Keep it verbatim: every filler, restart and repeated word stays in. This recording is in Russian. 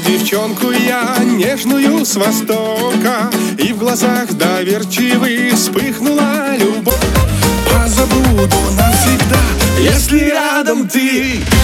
девчонку я нежную с востока, и в глазах доверчивых вспыхнула любовь. Позабуду навсегда, если рядом ты.